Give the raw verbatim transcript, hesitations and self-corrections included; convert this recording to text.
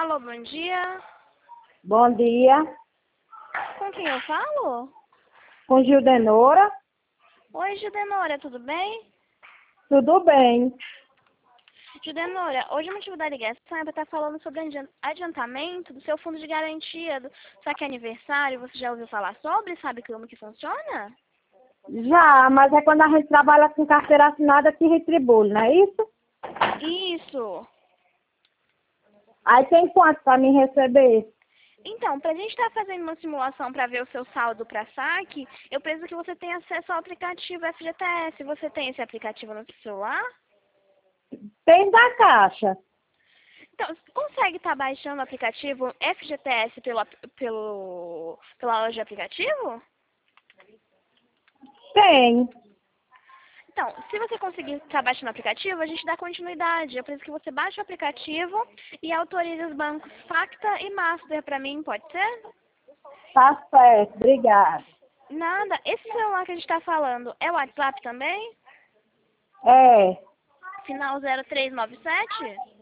Alô, bom dia. Bom dia. Com quem eu falo? Com Gildenora. Oi, Gildenora, tudo bem? Tudo bem. Gildenora, hoje o motivo da ligação é para estar falando sobre adian- adiantamento do seu fundo de garantia. Do... Só que é aniversário, você já ouviu falar sobre? Sabe como que funciona? Já, mas é quando a gente trabalha com carteira assinada que retribui, não é isso? Isso. Aí tem quanto para me receber? Então, para a gente estar fazendo uma simulação para ver o seu saldo para saque, eu preciso que você tenha acesso ao aplicativo F G T S. Você tem esse aplicativo no seu celular? Tem da Caixa. Então, você consegue estar baixando o aplicativo F G T S pelo, ap- pelo, pela loja de aplicativo? Tem. Então, se você conseguir estar baixando o aplicativo, a gente dá continuidade. Eu preciso que você baixe o aplicativo e autorize os bancos Facta e Master para mim, pode ser? Tá certo, obrigada. Nada. Esse celular que a gente está falando é o WhatsApp também? É, Final zero três nove sete?